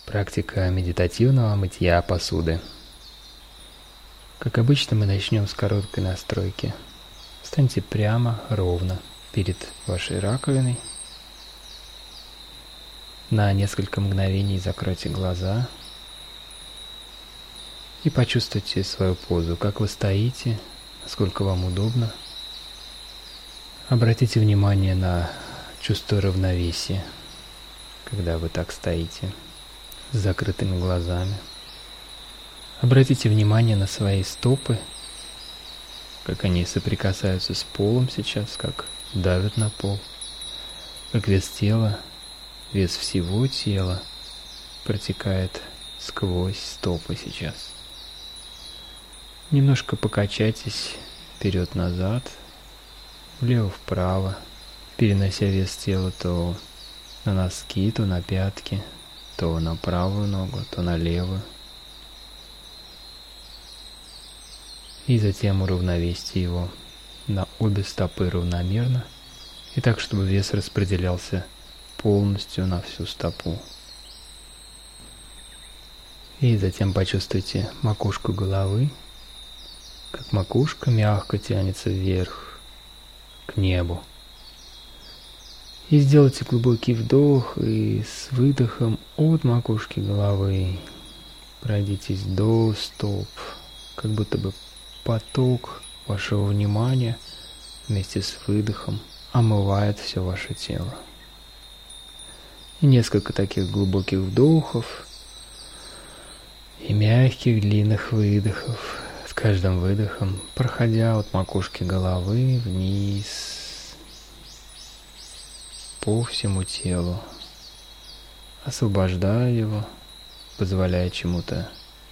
Практика медитативного мытья посуды. Как обычно, мы начнем с короткой настройки. Встаньте прямо, ровно перед вашей раковиной. На несколько мгновений закройте глаза и почувствуйте свою позу, как вы стоите, насколько вам удобно. Обратите внимание на чувство равновесия, когда вы так стоите, с закрытыми глазами. Обратите внимание на свои стопы, как они соприкасаются с полом сейчас, как давят на пол, как вес тела, вес всего тела протекает сквозь стопы сейчас. Немножко покачайтесь вперед-назад, влево-вправо, перенося вес тела то на носки, то на пятки, то на правую ногу, то на левую. И затем уравновесьте его на обе стопы равномерно, и так, чтобы вес распределялся полностью на всю стопу. И затем почувствуйте макушку головы, как макушка мягко тянется вверх, к небу. И сделайте глубокий вдох, и с выдохом от макушки головы пройдитесь до стоп, как будто бы поток вашего внимания вместе с выдохом омывает все ваше тело. И несколько таких глубоких вдохов и мягких длинных выдохов, с каждым выдохом проходя от макушки головы вниз по всему телу, освобождая его, позволяя чему-то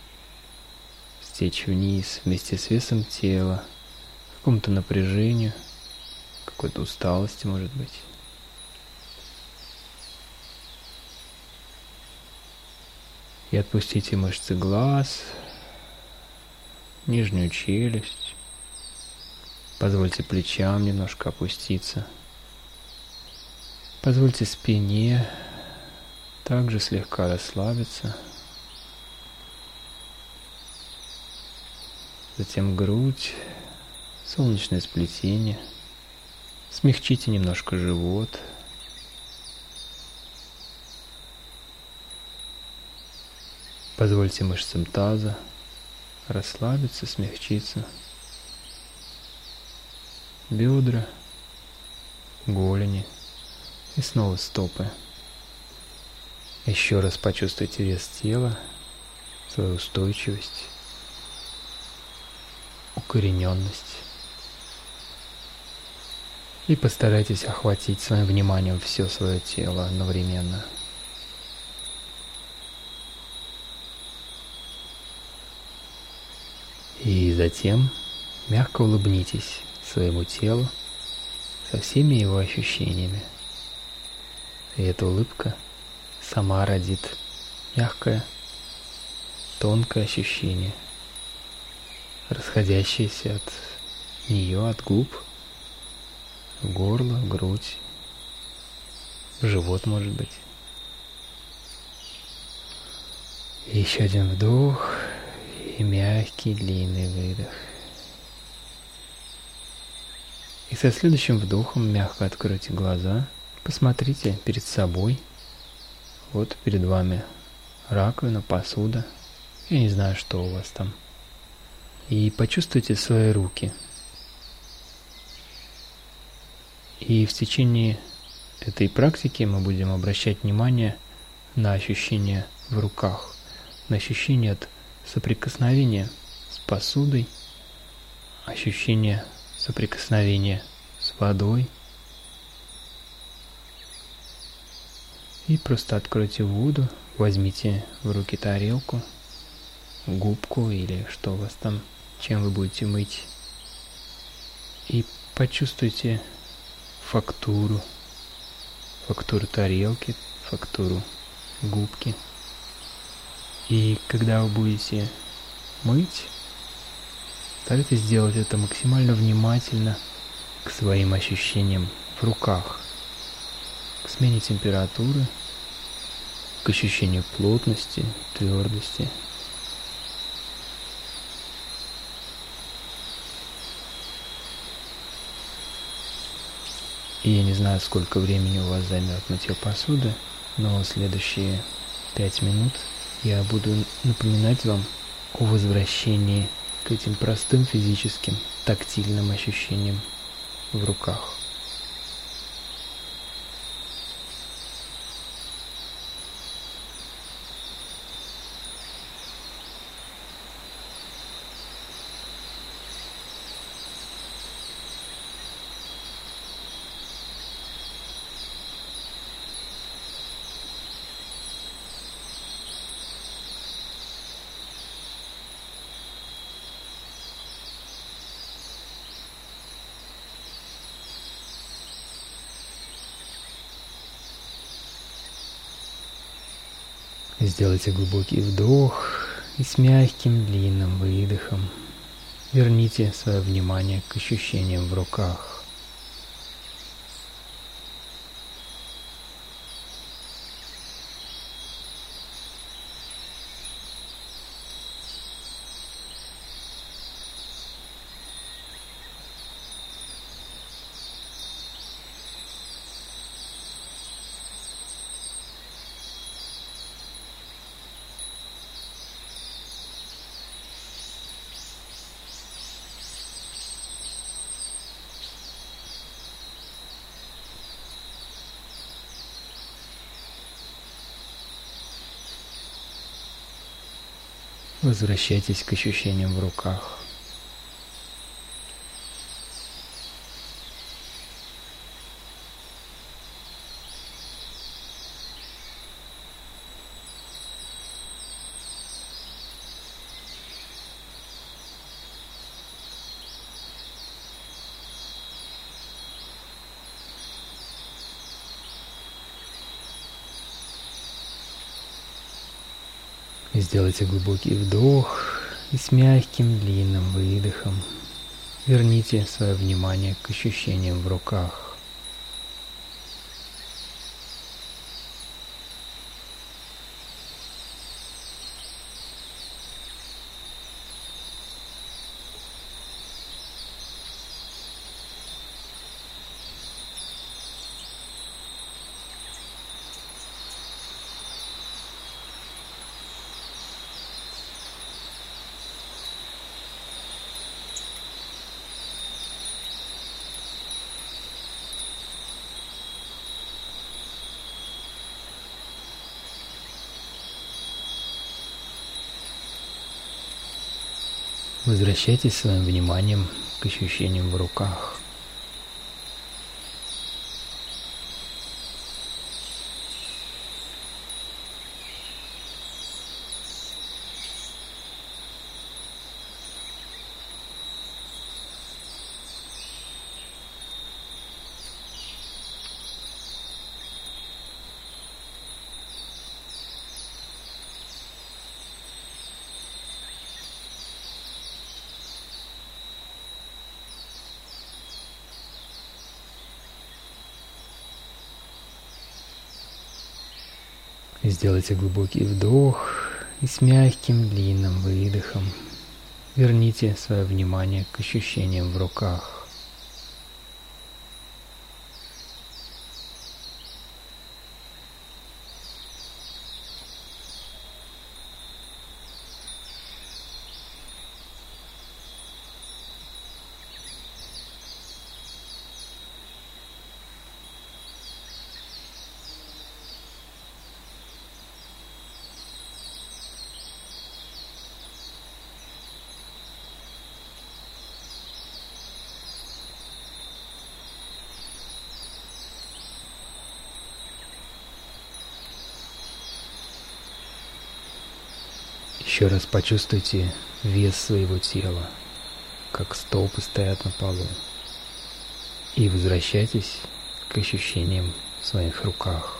стечь вниз вместе с весом тела, какому-то напряжению, какой-то усталости, может быть. И отпустите мышцы глаз, нижнюю челюсть. Позвольте плечам немножко опуститься. Позвольте спине также слегка расслабиться. Затем грудь, солнечное сплетение. Смягчите немножко живот. Позвольте мышцам таза расслабиться, смягчиться. Бедра, голени. И снова стопы. Еще раз почувствуйте вес тела, свою устойчивость, укорененность. И постарайтесь охватить своим вниманием все свое тело одновременно. И затем мягко улыбнитесь своему телу со всеми его ощущениями. И эта улыбка сама родит мягкое, тонкое ощущение, расходящееся от нее, от губ, в горло, в грудь, в живот, может быть. И еще один вдох и мягкий, длинный выдох. И со следующим вдохом мягко откройте глаза. Посмотрите перед собой, вот перед вами раковина, посуда, я не знаю, что у вас там. И почувствуйте свои руки. И в течение этой практики мы будем обращать внимание на ощущения в руках, на ощущения от соприкосновения с посудой, ощущения соприкосновения с водой. И просто откройте воду, возьмите в руки тарелку, губку или что у вас там, чем вы будете мыть. И почувствуйте фактуру тарелки, фактуру губки. И когда вы будете мыть, старайтесь сделать это максимально внимательно к своим ощущениям в руках, к смене температуры, к ощущению плотности, твердости. И я не знаю, сколько времени у вас займет мытье посуды, но следующие 5 минут я буду напоминать вам о возвращении к этим простым физическим, тактильным ощущениям в руках. Сделайте глубокий вдох и с мягким длинным выдохом верните свое внимание к ощущениям в руках. Возвращайтесь к ощущениям в руках. Сделайте глубокий вдох и с мягким длинным выдохом верните свое внимание к ощущениям в руках. Возвращайтесь своим вниманием к ощущениям в руках. Сделайте глубокий вдох и с мягким длинным выдохом верните свое внимание к ощущениям в руках. Еще раз почувствуйте вес своего тела, как стопы стоят на полу, и возвращайтесь к ощущениям в своих руках.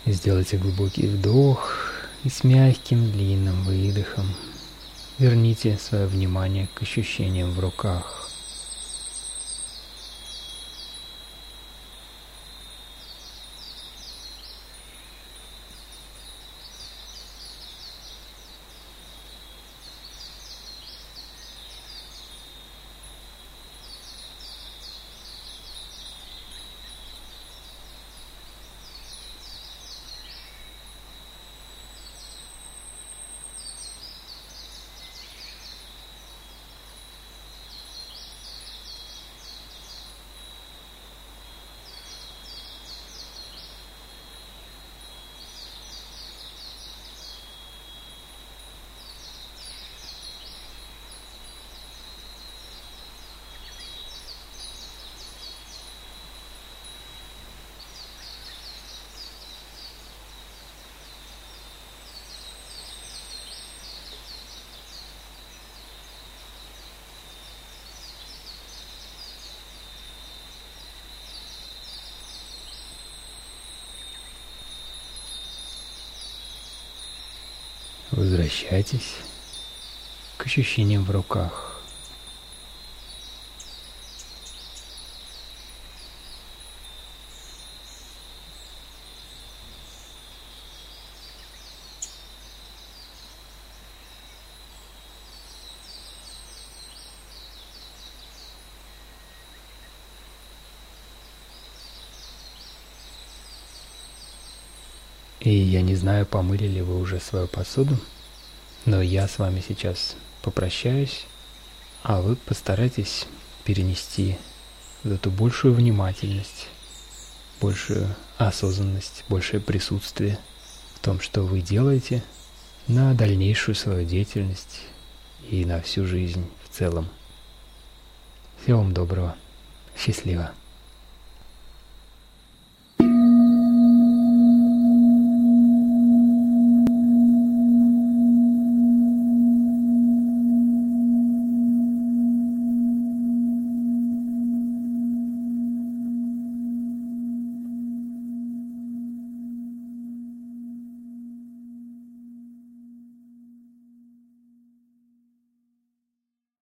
Сделайте глубокий вдох и с мягким длинным выдохом верните свое внимание к ощущениям в руках. Возвращайтесь к ощущениям в руках. И я не знаю, помыли ли вы уже свою посуду, но я с вами сейчас попрощаюсь, а вы постарайтесь перенести вот эту большую внимательность, большую осознанность, большее присутствие в том, что вы делаете, на дальнейшую свою деятельность и на всю жизнь в целом. Всего вам доброго. Счастливо.